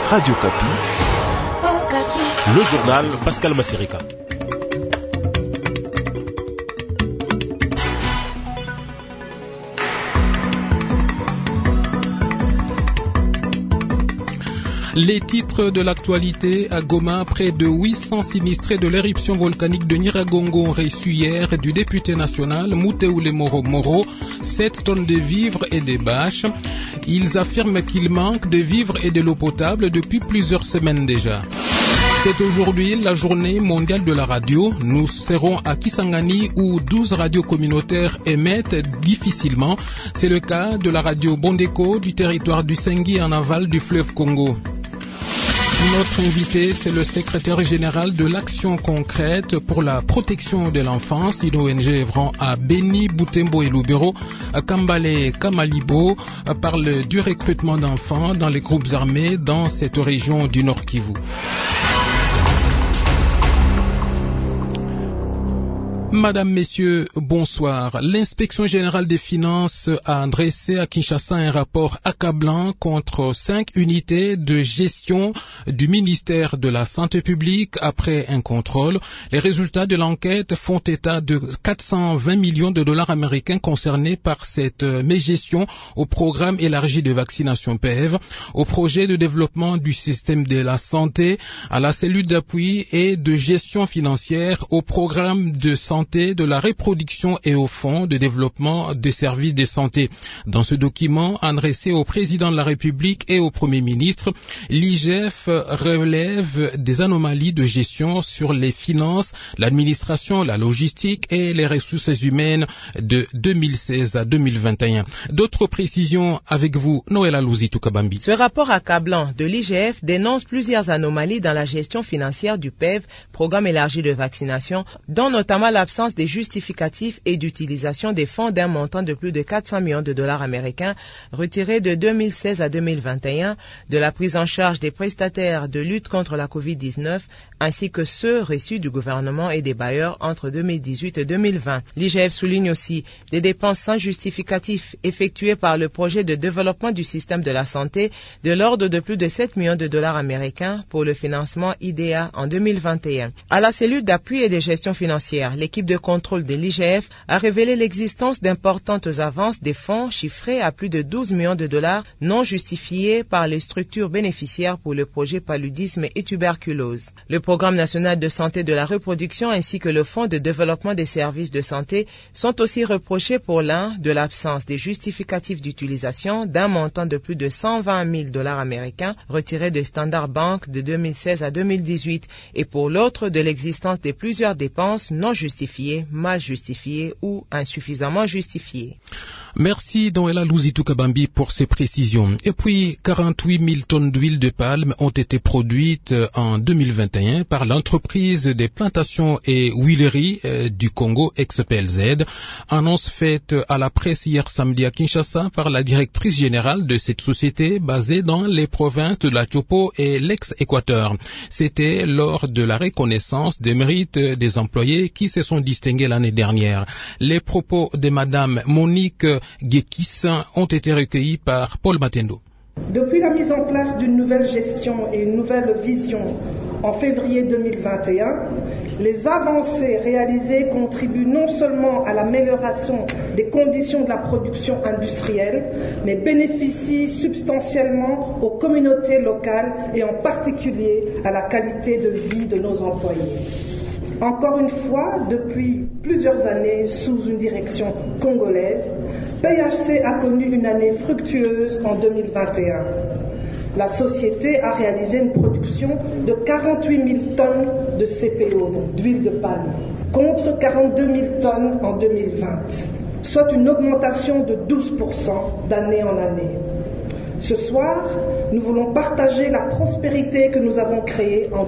Radio Kapi. Le journal Pascal Massirika. Les titres de l'actualité à Goma, près de 800 sinistrés de l'éruption volcanique de Nyiragongo ont reçu hier du député national Mouteoule Moro 7 tonnes de vivres et de bâches. Ils affirment qu'il manque de vivres et de l'eau potable depuis plusieurs semaines déjà. C'est aujourd'hui la journée mondiale de la radio. Nous serons à Kisangani où 12 radios communautaires émettent difficilement. C'est le cas de la radio Bondeko du territoire du Sengi en aval du fleuve Congo. Notre invité, c'est le secrétaire général de l'Action concrète pour la protection de l'enfance, une ONG œuvrant à Beni, Butembo et Lubero. Kambale Kamalibo parle du recrutement d'enfants dans les groupes armés dans cette région du Nord Kivu. Madame, Messieurs, bonsoir. L'inspection générale des finances a dressé à Kinshasa un rapport accablant contre 5 unités de gestion du ministère de la Santé publique après un contrôle. Les résultats de l'enquête font état de 420 millions de dollars américains concernés par cette mégestion au programme élargi de vaccination PEV, au projet de développement du système de la santé, à la cellule d'appui et de gestion financière, au programme de santé de la reproduction et au fonds de développement des services de santé. Dans ce document adressé au président de la République et au Premier ministre, l'IGF relève des anomalies de gestion sur les finances, l'administration, la logistique et les ressources humaines de 2016 à 2021. D'autres précisions avec vous, Noël Alouzitou Kabambi. Ce rapport accablant de l'IGF dénonce plusieurs anomalies dans la gestion financière du PEV, programme élargi de vaccination, dont notamment l'absence des justificatifs et d'utilisation des fonds d'un montant de plus de 400 millions de dollars américains retirés de 2016 à 2021, de la prise en charge des prestataires de lutte contre la COVID-19, ainsi que ceux reçus du gouvernement et des bailleurs entre 2018 et 2020. L'IGF souligne aussi des dépenses sans justificatif effectuées par le projet de développement du système de la santé de l'ordre de plus de 7 millions de dollars américains pour le financement IDEA en 2021. À la cellule d'appui et de gestion financière, l'équipe de contrôle de l'IGF a révélé l'existence d'importantes avances des fonds chiffrés à plus de 12 millions de dollars non justifiés par les structures bénéficiaires pour le projet paludisme et tuberculose. Le programme national de santé de la reproduction ainsi que le fonds de développement des services de santé sont aussi reprochés pour l'un de l'absence des justificatifs d'utilisation d'un montant de plus de 120 000 dollars américains retirés de Standard Bank de 2016 à 2018 et pour l'autre de l'existence de plusieurs dépenses non justifiées, mal justifiées ou insuffisamment justifiées. Merci Noël Louzitou Kabambi pour ces précisions. Et puis, 48 000 tonnes d'huile de palme ont été produites en 2021 par l'entreprise des plantations et huileries du Congo ex-PLZ. Annonce faite à la presse hier samedi à Kinshasa par la directrice générale de cette société basée dans les provinces de la Chopo et l'ex-Équateur. C'était lors de la reconnaissance des mérites des employés qui se sont distingués l'année dernière. Les propos de Madame Monique Guekis ont été recueillis par Paul Matendo. Depuis la mise en place d'une nouvelle gestion et une nouvelle vision en février 2021, les avancées réalisées contribuent non seulement à l'amélioration des conditions de la production industrielle, mais bénéficient substantiellement aux communautés locales et en particulier à la qualité de vie de nos employés. Encore une fois, depuis plusieurs années sous une direction congolaise, PHC a connu une année fructueuse en 2021. La société a réalisé une production de 48 000 tonnes de CPO, donc d'huile de palme, contre 42 000 tonnes en 2020, soit une augmentation de 12% d'année en année. Ce soir, nous voulons partager la prospérité que nous avons créée en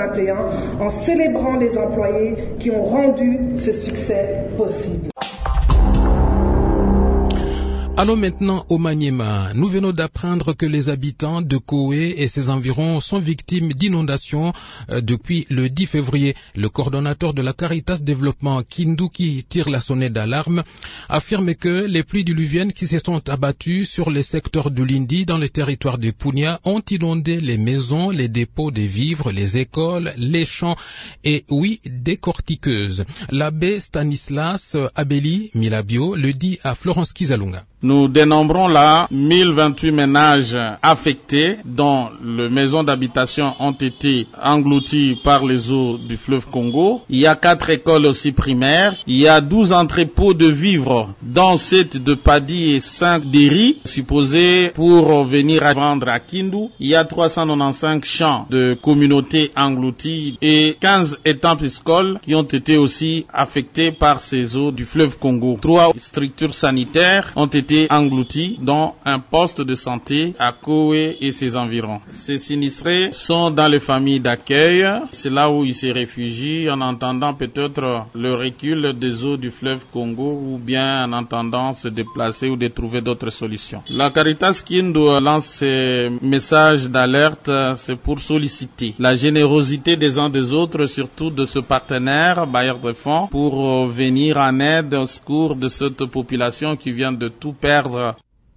2021 en célébrant les employés qui ont rendu ce succès possible. Allons maintenant au Maniema. Nous venons d'apprendre que les habitants de Koé et ses environs sont victimes d'inondations depuis le 10 février. Le coordonnateur de la Caritas Développement, Kinduki, tire la sonnette d'alarme, affirme que les pluies diluviennes qui se sont abattues sur les secteurs de Lindi dans le territoire de Punia ont inondé les maisons, les dépôts des vivres, les écoles, les champs et, oui, des cortiqueuses. L'abbé Stanislas Abeli Milabio le dit à Florence Kizalunga. Nous dénombrons là 1028 ménages affectés dont les maisons d'habitation ont été englouties par les eaux du fleuve Congo. Il y a 4 écoles aussi primaires. Il y a 12 entrepôts de vivres dont 7 de paddy et 5 de riz supposés pour venir à vendre à Kindu. Il y a 395 champs de communautés engloutis et 15 étangs piscicoles qui ont été aussi affectés par ces eaux du fleuve Congo. 3 structures sanitaires ont été engloutis, dont un poste de santé à Koé et ses environs. Ces sinistrés sont dans les familles d'accueil. C'est là où ils se réfugient en attendant peut-être le recul des eaux du fleuve Congo ou bien en attendant se déplacer ou de trouver d'autres solutions. La Caritas Kindu lance ces messages d'alerte, c'est pour solliciter la générosité des uns des autres, surtout de ce partenaire bailleur de fonds, pour venir en aide au secours de cette population qui vient de tout perdre.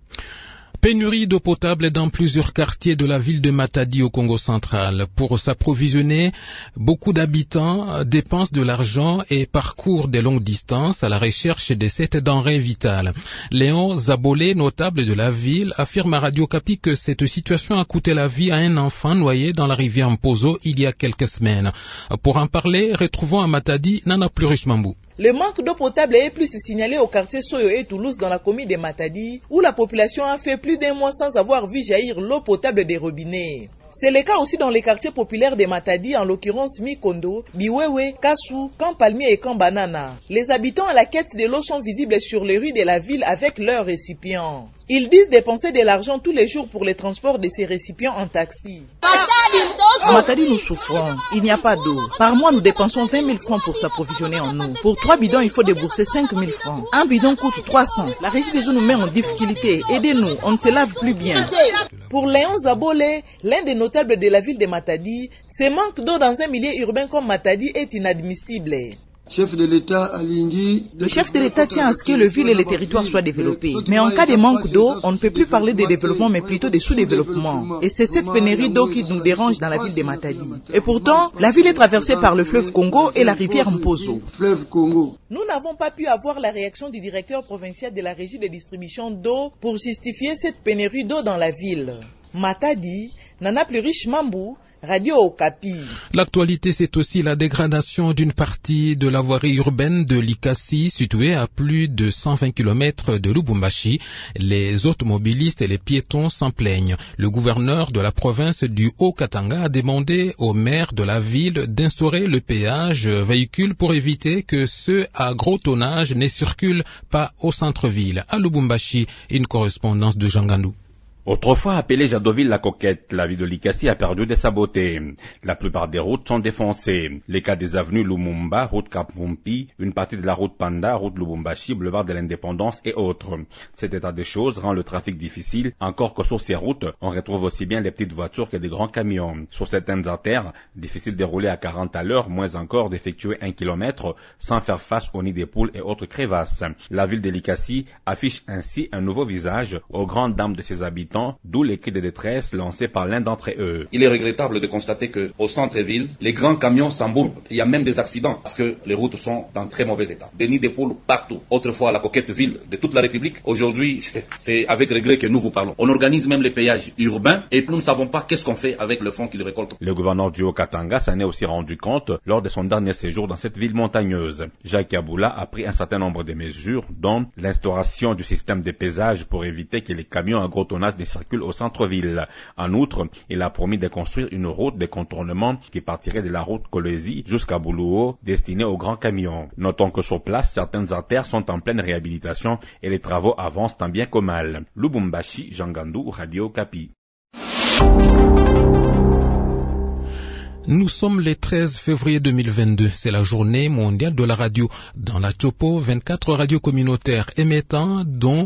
Pénurie d'eau potable dans plusieurs quartiers de la ville de Matadi au Congo central. Pour s'approvisionner, beaucoup d'habitants dépensent de l'argent et parcourent des longues distances à la recherche de cette denrée vitale. Léon Zabolé, notable de la ville, affirme à Radio Kapi que cette situation a coûté la vie à un enfant noyé dans la rivière Mpozo il y a quelques semaines. Pour en parler, retrouvons à Matadi Nana Plurish Mambou. Le manque d'eau potable est plus signalé au quartier Soyo et Toulouse dans la commune de Matadi, où la population a fait plus d'un mois sans avoir vu jaillir l'eau potable des robinets. C'est le cas aussi dans les quartiers populaires de Matadi, en l'occurrence Mikondo, Biwewe, Kassou, Camp Palmier et Camp Banana. Les habitants à la quête de l'eau sont visibles sur les rues de la ville avec leurs récipients. Ils disent dépenser de l'argent tous les jours pour le transport de ces récipients en taxi. À Matadi, nous souffrons. Il n'y a pas d'eau. Par mois, nous dépensons 20 000 francs pour s'approvisionner en eau. Pour 3 bidons, il faut débourser 5 000 francs. Un bidon coûte 300. La régie des eaux nous met en difficulté. Aidez-nous, on ne se lave plus bien. Pour Léon Zabolé, l'un des notables de la ville de Matadi, ce manque d'eau dans un milieu urbain comme Matadi est inadmissible. Le chef de l'État tient à ce que le ville et les territoires soient développés. Mais en cas de manque d'eau, on ne peut plus parler de développement, mais plutôt de sous-développement. Et c'est cette pénurie d'eau qui nous dérange dans la ville de Matadi. Et pourtant, la ville est traversée par le fleuve Congo et la rivière Mpozo. Nous n'avons pas pu avoir la réaction du directeur provincial de la régie de distribution d'eau pour justifier cette pénurie d'eau dans la ville. Matadi, Nana Plurish Mambou, Radio Okapi. L'actualité, c'est aussi la dégradation d'une partie de la voirie urbaine de Likasi, située à plus de 120 km de Lubumbashi. Les automobilistes et les piétons s'en plaignent. Le gouverneur de la province du Haut-Katanga a demandé au maire de la ville d'instaurer le péage véhicule pour éviter que ceux à gros tonnage ne circulent pas au centre-ville. À Lubumbashi, une correspondance de Jean Gandou. Autrefois appelée Jadoville la Coquette, la ville de Likasi a perdu de sa beauté. La plupart des routes sont défoncées. Les cas des avenues Lumumba, route Kapumpi, une partie de la route Panda, route Lubumbashi, boulevard de l'Indépendance et autres. Cet état des choses rend le trafic difficile, encore que sur ces routes, on retrouve aussi bien les petites voitures que des grands camions. Sur certaines artères, difficile de rouler à 40 à l'heure, moins encore d'effectuer 1 kilomètre sans faire face aux nids des poules et autres crevasses. La ville de Likasi affiche ainsi un nouveau visage aux grandes dames de ses habitants, d'où les cris de détresse lancés par l'un d'entre eux. Il est regrettable de constater qu'au centre-ville, les grands camions s'embourbent. Il y a même des accidents parce que les routes sont dans très mauvais état. Des nids de poules partout. Autrefois, la coquette ville de toute la République. Aujourd'hui, c'est avec regret que nous vous parlons. On organise même les péages urbains et nous ne savons pas qu'est-ce qu'on fait avec le fonds qu'ils récoltent. Le gouverneur du Haut-Katanga s'en est aussi rendu compte lors de son dernier séjour dans cette ville montagneuse. Jacques Aboula a pris un certain nombre de mesures, dont l'instauration du système de pesage pour éviter que les camions à gros tonnage circulent au centre-ville. En outre, il a promis de construire une route de contournement qui partirait de la route Kolwezi jusqu'à Boulou, destinée aux grands camions. Notons que sur place, certaines artères sont en pleine réhabilitation et les travaux avancent tant bien que mal. Lubumbashi, Jean Gandou, Radio Kapi. Nous sommes le 13 février 2022. C'est la journée mondiale de la radio. Dans la Chopo, 24 radios communautaires émettant, dont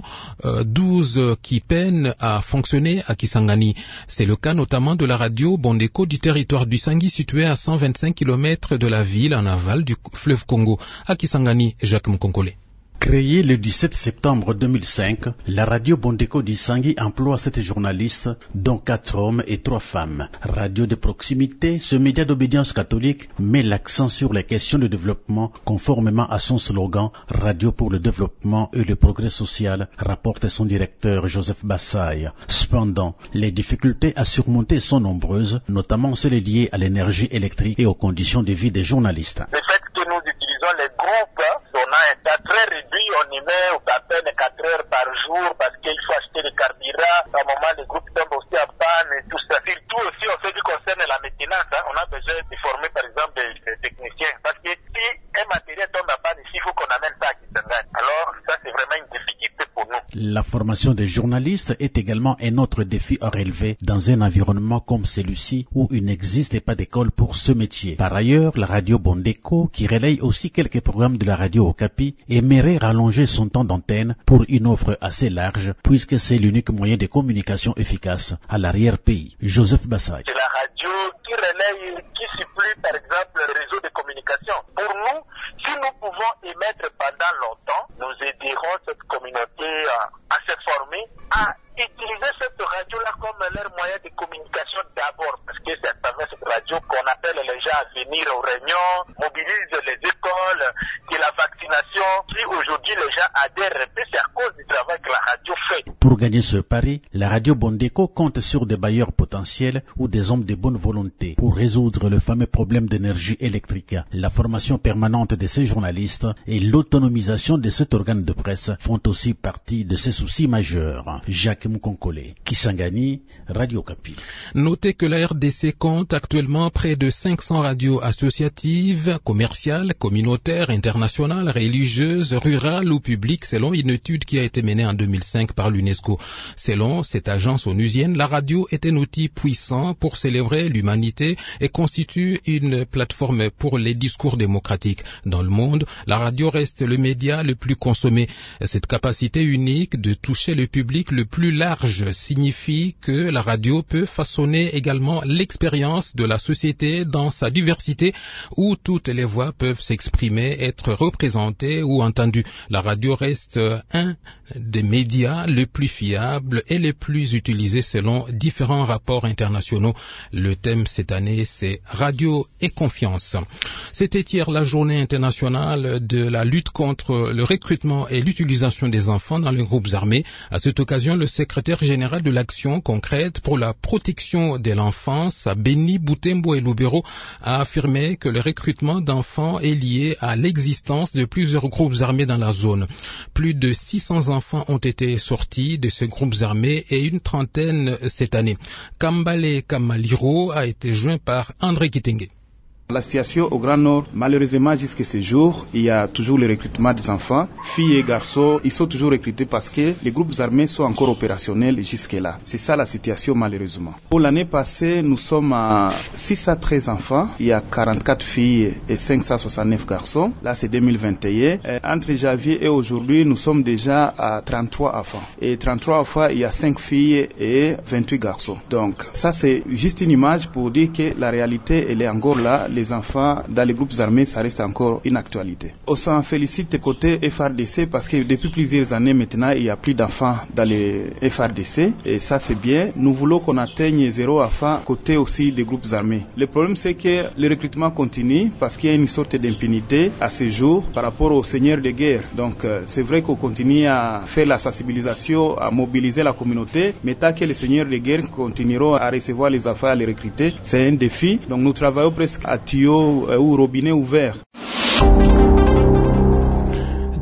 12 qui peinent à fonctionner à Kisangani. C'est le cas notamment de la radio Bondeko du territoire du Sangui, situé à 125 km de la ville en aval du fleuve Congo. À Kisangani, Jacques Mkonkole. Créée le 17 septembre 2005, la radio Bondeko d'Isangui emploie 7 journalistes, dont 4 hommes et 3 femmes. Radio de proximité, ce média d'obédience catholique met l'accent sur les questions de développement conformément à son slogan « Radio pour le développement et le progrès social », rapporte son directeur Joseph Bassaï. Cependant, les difficultés à surmonter sont nombreuses, notamment celles liées à l'énergie électrique et aux conditions de vie des journalistes. Le fait que nous utilisons les groupes, on a un tas très réduit, on y met à peine 4 heures par jour parce qu'il faut acheter des carburants. À un moment, les groupes tombent aussi en panne et tout ça. Surtout aussi, en ce qui concerne la maintenance, on a besoin de former par exemple des techniciens. Parce que si un matériel tombe en panne ici, il faut qu'on amène ça à Kisangani. Alors, ça c'est vraiment une difficulté pour nous. La formation des journalistes est également un autre défi à relever dans un environnement comme celui-ci où il n'existe pas d'école pour ce métier. Par ailleurs, la radio Bondeko, qui relaye aussi quelques programmes de la radio Okapi, aimerait rallonger son temps d'antenne pour une offre assez large, puisque c'est l'unique moyen de communication efficace à l'arrière-pays. Joseph Bassaï. C'est la radio qui relaye, qui supplie par exemple le réseau de communication. Pour nous, si nous pouvons émettre pendant longtemps, nous aiderons cette communauté à se former, à utiliser cette radio-là comme leur moyen de communication d'abord, parce que c'est à travers cette radio qu'on appelle les gens à venir aux réunions, mobilise les écoles, que la vaccination, si aujourd'hui les gens adhèrent, c'est à cause du travail que la radio fait. Pour gagner ce pari, la radio Bondeko compte sur des bailleurs potentiels ou des hommes de bonne volonté pour résoudre le fameux problème d'énergie électrique. La formation permanente de ces journalistes et l'autonomisation de cet organe de presse font aussi partie de ces soucis majeurs. Jacques Mkonkole, Kisangani, Radio Okapi. Notez que la RDC compte actuellement près de 500 radios associatives, commerciales, communautaires, internationales, religieuses, rurales ou publiques, selon une étude qui a été menée en 2005 par l'UNESCO. Selon cette agence onusienne, la radio est un outil puissant pour célébrer l'humanité et constitue une plateforme pour les discours démocratiques. Dans le monde, la radio reste le média le plus consommé. Cette capacité unique de toucher le public le plus large signifie que la radio peut façonner également l'expérience de la société dans sa diversité, où toutes les voix peuvent s'exprimer, être représentées ou entendues. La radio reste un des médias les plus fiables et les plus utilisés selon différents rapports internationaux. Le thème cette année, c'est Radio et confiance. C'était hier la journée internationale de la lutte contre le recrutement et l'utilisation des enfants dans les groupes armés. À cette occasion, le secrétaire général de l'Action concrète pour la protection de l'enfance, Béni Boutembo et Lubero, a affirmé que le recrutement d'enfants est lié à l'existence de plusieurs groupes armés dans la zone. Plus de 600 enfants ont été sortis de ces groupes armés et une trentaine cette année. Kambale Kamaliro a été joint par André Kitenge. La situation au Grand Nord, malheureusement jusqu'à ce jour, il y a toujours le recrutement des enfants, filles et garçons, ils sont toujours recrutés parce que les groupes armés sont encore opérationnels jusque-là. C'est ça la situation malheureusement. Pour l'année passée, nous sommes à 613 enfants, il y a 44 filles et 569 garçons. Là c'est 2021. Entre janvier et aujourd'hui, nous sommes déjà à 33 enfants. Et 33 enfants, il y a 5 filles et 28 garçons. Donc ça c'est juste une image pour dire que la réalité elle est encore là. Les enfants dans les groupes armés, ça reste encore une actualité. On s'en félicite côté FRDC parce que depuis plusieurs années maintenant, il n'y a plus d'enfants dans les FRDC et ça c'est bien. Nous voulons qu'on atteigne 0 enfants côté aussi des groupes armés. Le problème c'est que le recrutement continue parce qu'il y a une sorte d'impunité à ce jour par rapport aux seigneurs de guerre. Donc c'est vrai qu'on continue à faire la sensibilisation, à mobiliser la communauté, mais tant que les seigneurs de guerre continueront à recevoir les enfants, à les recruter, c'est un défi. Donc nous travaillons presque à tuyau ou robinet ouvert.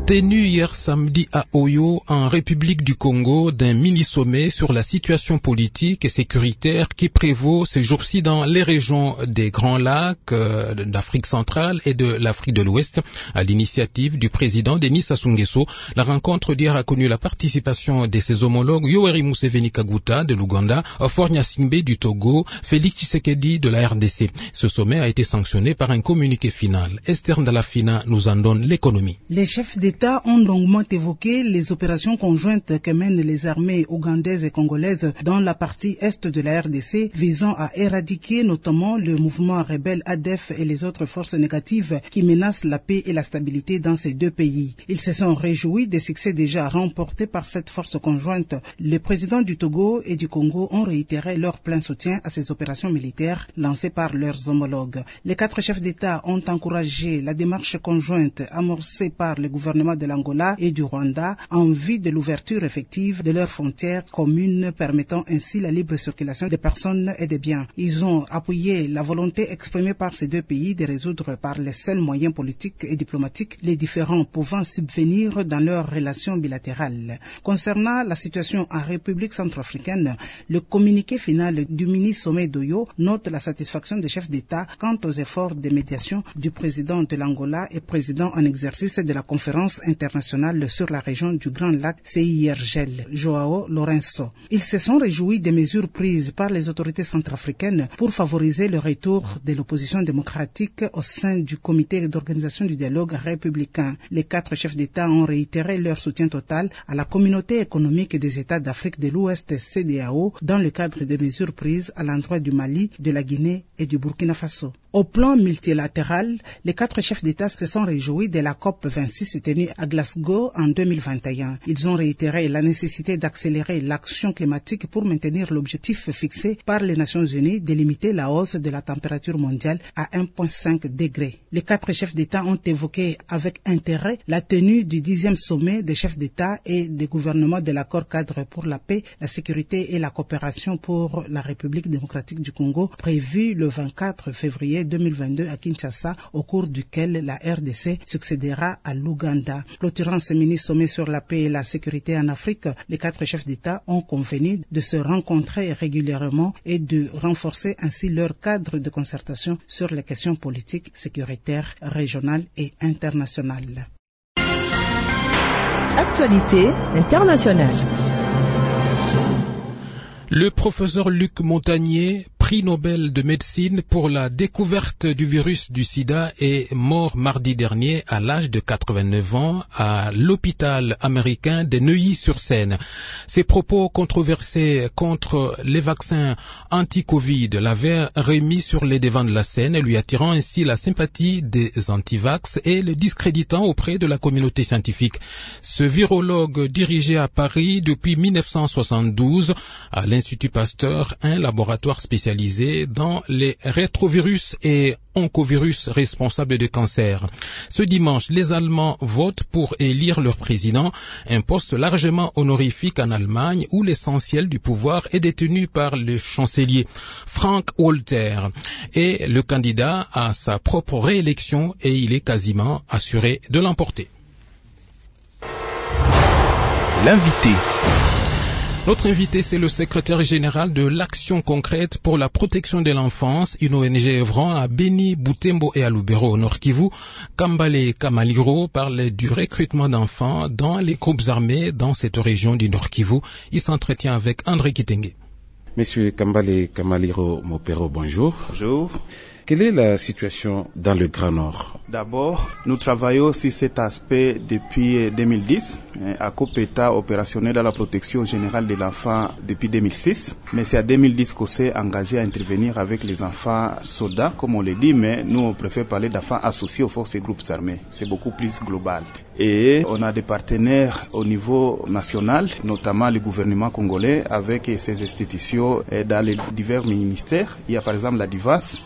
Tenu hier samedi à Oyo, en République du Congo, d'un mini-sommet sur la situation politique et sécuritaire qui prévaut ces jours-ci dans les régions des Grands Lacs, d'Afrique centrale et de l'Afrique de l'Ouest, à l'initiative du président Denis Sassou Nguesso. La rencontre d'hier a connu la participation de ses homologues Yoweri Museveni Kaguta de l'Ouganda, Faure Gnassingbé du Togo, Félix Tshisekedi de la RDC. Ce sommet a été sanctionné par un communiqué final. Esther Ndalafina nous en donne l'économie. Les chefs d'État ont longuement évoqué les opérations conjointes que mènent les armées ougandaises et congolaises dans la partie est de la RDC visant à éradiquer notamment le mouvement rebelle ADF et les autres forces négatives qui menacent la paix et la stabilité dans ces deux pays. Ils se sont réjouis des succès déjà remportés par cette force conjointe. Les présidents du Togo et du Congo ont réitéré leur plein soutien à ces opérations militaires lancées par leurs homologues. Les 4 chefs d'État ont encouragé la démarche conjointe amorcée par le gouvernement de l'Angola et du Rwanda en vue de l'ouverture effective de leurs frontières communes permettant ainsi la libre circulation des personnes et des biens. Ils ont appuyé la volonté exprimée par ces deux pays de résoudre par les seuls moyens politiques et diplomatiques les différends pouvant subvenir dans leurs relations bilatérales. Concernant la situation en République centrafricaine, le communiqué final du mini-sommet d'Oyo note la satisfaction des chefs d'État quant aux efforts de médiation du président de l'Angola et président en exercice de la conférence internationale sur la région du Grand Lac CIRGL, Joao Lourenço. Ils se sont réjouis des mesures prises par les autorités centrafricaines pour favoriser le retour de l'opposition démocratique au sein du comité d'organisation du dialogue républicain. Les 4 chefs d'État ont réitéré leur soutien total à la communauté économique des États d'Afrique de l'Ouest CEDEAO dans le cadre des mesures prises à l'endroit du Mali, de la Guinée et du Burkina Faso. Au plan multilatéral, les 4 chefs d'État se sont réjouis de la COP26 tenue à Glasgow en 2021. Ils ont réitéré la nécessité d'accélérer l'action climatique pour maintenir l'objectif fixé par les Nations Unies de limiter la hausse de la température mondiale à 1,5 degré. Les 4 chefs d'État ont évoqué avec intérêt la tenue du 10e sommet des chefs d'État et des gouvernements de l'accord cadre pour la paix, la sécurité et la coopération pour la République démocratique du Congo, prévu le 24 février 2022 à Kinshasa, au cours duquel la RDC succédera à l'Ouganda. Clôturant ce mini-sommet sur la paix et la sécurité en Afrique, les 4 chefs d'État ont convenu de se rencontrer régulièrement et de renforcer ainsi leur cadre de concertation sur les questions politiques, sécuritaires, régionales et internationales. Actualité internationale. Le professeur Luc Montagnier, prix Nobel de médecine pour la découverte du virus du sida, est mort mardi dernier à l'âge de 89 ans à l'hôpital américain de Neuilly-sur-Seine. Ses propos controversés contre les vaccins anti-Covid l'avaient remis sur les devants de la scène, lui attirant ainsi la sympathie des antivax et le discréditant auprès de la communauté scientifique. Ce virologue dirigeait à Paris depuis 1972 à l'Institut Pasteur, un laboratoire spécialisé dans les rétrovirus et oncovirus responsables de cancer. Ce dimanche, les Allemands votent pour élire leur président, un poste largement honorifique en Allemagne où l'essentiel du pouvoir est détenu par le chancelier Frank-Walter. Et le candidat a sa propre réélection et il est quasiment assuré de l'emporter. L'invité. Notre invité, c'est le secrétaire général de l'Action concrète pour la protection de l'enfance, une ONG œuvrant à Beni, Butembo et à Lubero, au Nord Kivu. Kambale Kamaliro parle du recrutement d'enfants dans les groupes armés dans cette région du Nord Kivu. Il s'entretient avec André Kitenge. Monsieur Kambale Kamaliro Mopero, bonjour. Bonjour. Quelle est la situation dans le Grand Nord? D'abord, nous travaillons sur cet aspect depuis 2010. ACOPETA opérationnel dans la protection générale de l'enfant depuis 2006. Mais c'est à 2010 qu'on s'est engagé à intervenir avec les enfants soldats, comme on le dit, mais nous on préfère parler d'enfants associés aux forces et groupes armés. C'est beaucoup plus global. Et on a des partenaires au niveau national, notamment le gouvernement congolais, avec ses institutions dans les divers ministères. Il y a par exemple la DIVAS, il y a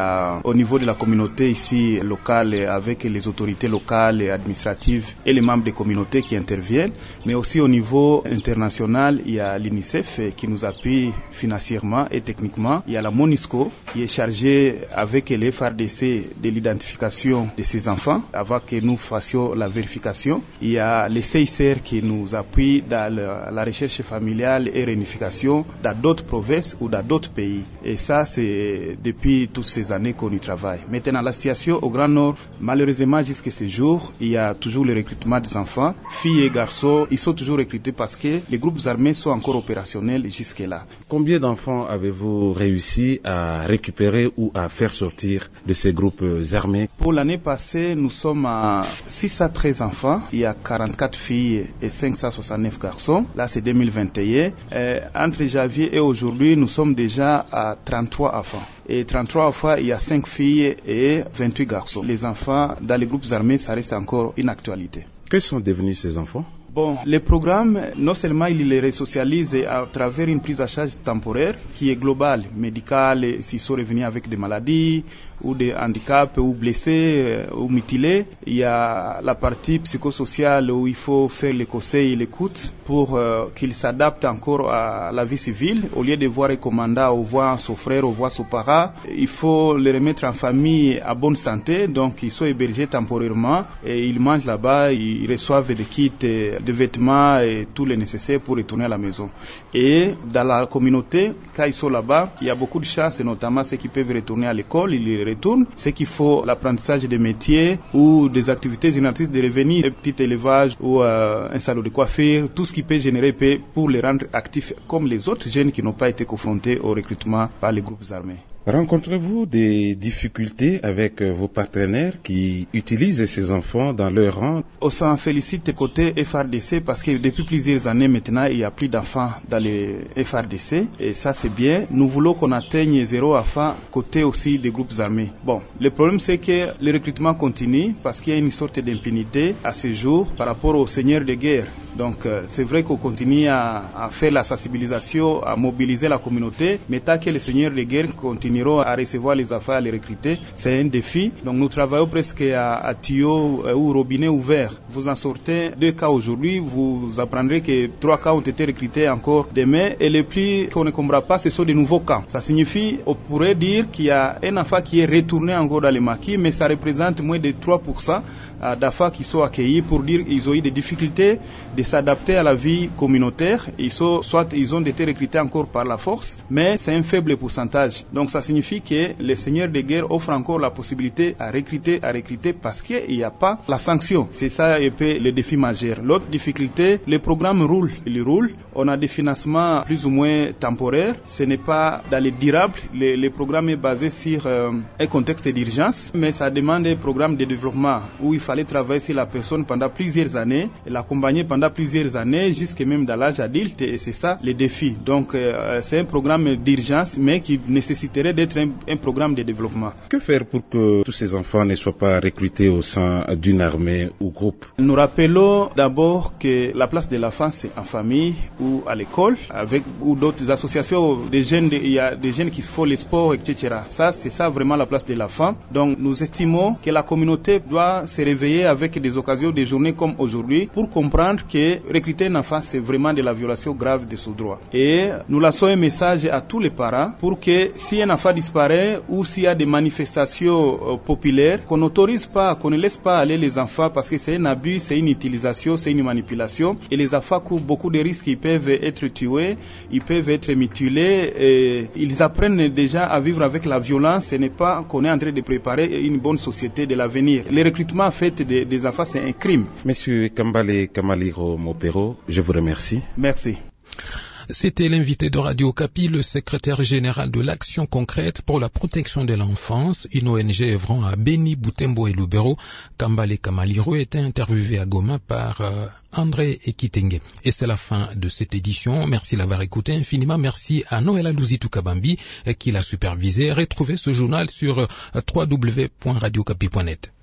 a au niveau de la communauté ici locale, avec les autorités locales et administratives et les membres des communautés qui interviennent, mais aussi au niveau international, il y a l'UNICEF qui nous appuie financièrement et techniquement. Il y a la MONUSCO qui est chargée avec les FARDC de l'identification de ces enfants avant que nous fassions la vérification. Il y a les CICR qui nous appuient dans la recherche familiale et réunification dans d'autres provinces ou dans d'autres pays. Et ça, c'est depuis toutes ces années qu'on y travaille. Maintenant, la situation au Grand Nord, malheureusement, jusqu'à ce jour, il y a toujours le recrutement des enfants. Filles et garçons, ils sont toujours recrutés parce que les groupes armés sont encore opérationnels jusque-là. Combien d'enfants avez-vous réussi à récupérer ou à faire sortir de ces groupes armés? Pour l'année passée, nous sommes à 613 enfants. Il y a 44 filles et 569 garçons. Là, c'est 2021. Entre janvier et aujourd'hui, nous sommes déjà à 33 enfants. Et 33 enfants, il y a 5 filles et 28 garçons. Les enfants dans les groupes armés, ça reste encore une actualité. Que sont devenus ces enfants? Bon, les programmes, non seulement ils les resocialisent à travers une prise en charge temporaire qui est globale, médicale, s'ils sont revenus avec des maladies ou des handicaps ou blessés ou mutilés. Il y a la partie psychosociale où il faut faire les conseils et l'écoute pour qu'ils s'adaptent encore à la vie civile. Au lieu de voir un commandant ou voir son frère ou voir son parent, il faut les remettre en famille à bonne santé. Donc ils sont hébergés temporairement et ils mangent là-bas, ils reçoivent des kits, des vêtements et tout le nécessaire pour retourner à la maison. Et dans la communauté, quand ils sont là-bas, il y a beaucoup de chances, et notamment ceux qui peuvent retourner à l'école, ils retournent. Ceux qui font l'apprentissage des métiers ou des activités génératrices de revenus, un petit élevage ou un salon de coiffure, tout ce qui peut générer paix pour les rendre actifs comme les autres jeunes qui n'ont pas été confrontés au recrutement par les groupes armés. Rencontrez-vous des difficultés avec vos partenaires qui utilisent ces enfants dans leur rang? On s'en félicite côté FARDC parce que depuis plusieurs années maintenant, il n'y a plus d'enfants dans les FARDC et ça c'est bien. Nous voulons qu'on atteigne 0 enfants côté aussi des groupes armés. Bon, le problème c'est que le recrutement continue parce qu'il y a une sorte d'impunité à ce jour par rapport aux seigneurs de guerre. Donc c'est vrai qu'on continue à faire la sensibilisation, à mobiliser la communauté, mais tant que les seigneurs de guerre continuent à recevoir les enfants, à les recruter, c'est un défi. Donc nous travaillons presque à tuyau ou robinet ouvert. Vous en sortez 2 cas aujourd'hui, vous apprendrez que 3 cas ont été recrutés encore demain et les plus qu'on ne comprend pas, ce sont des nouveaux cas. Ça signifie, on pourrait dire qu'il y a un enfant qui est retourné encore dans les maquis, mais ça représente moins de 3% d'enfants qui sont accueillis pour dire qu'ils ont eu des difficultés de s'adapter à la vie communautaire. Soit ils ont été recrutés encore par la force, mais c'est un faible pourcentage. Donc ça signifie que les seigneurs de guerre offrent encore la possibilité à recruter parce qu'il n'y a pas la sanction. C'est ça un peu le défi majeur. L'autre difficulté, les programmes roulent. Ils roulent. On a des financements plus ou moins temporaires. Ce n'est pas dans les durables. Les programmes est basé sur un contexte d'urgence, mais ça demande un programme de développement où il fallait travailler sur la personne pendant plusieurs années, l'accompagner pendant plusieurs années, jusqu'à même dans l'âge adulte, et c'est ça le défi. Donc c'est un programme d'urgence, mais qui nécessiterait d'être un programme de développement. Que faire pour que tous ces enfants ne soient pas recrutés au sein d'une armée ou groupe? Nous rappelons d'abord que la place de l'enfant, c'est en famille ou à l'école, avec ou d'autres associations, des jeunes, il y a des jeunes qui font les sports, etc. Ça, c'est ça vraiment la place de l'enfant. Donc nous estimons que la communauté doit se réveiller avec des occasions, des journées comme aujourd'hui, pour comprendre que recruter un enfant, c'est vraiment de la violation grave de ce droit. Et nous lançons un message à tous les parents pour que si un enfant disparaît ou s'il y a des manifestations populaires, qu'on n'autorise pas, qu'on ne laisse pas aller les enfants parce que c'est un abus, c'est une utilisation, c'est une manipulation. Et les enfants courent beaucoup de risques, ils peuvent être tués, ils peuvent être mutilés, et ils apprennent déjà à vivre avec la violence. Ce n'est pas qu'on est en train de préparer une bonne société de l'avenir. Le recrutement fait des enfants, c'est un crime. Monsieur Kambale Kamaliro Mopero, je vous remercie. Merci. C'était l'invité de Radio Okapi, le secrétaire général de l'Action concrète pour la protection de l'enfance, une ONG œuvrant à Beni, Butembo et Lubero. Kambale Kamaliro était interviewé à Goma par André Ekitenge. Et c'est la fin de cette édition. Merci d'avoir écouté infiniment. Merci à Noëlla Louzitou Kabambi qui l'a supervisé. Retrouvez ce journal sur www.radiokapi.net.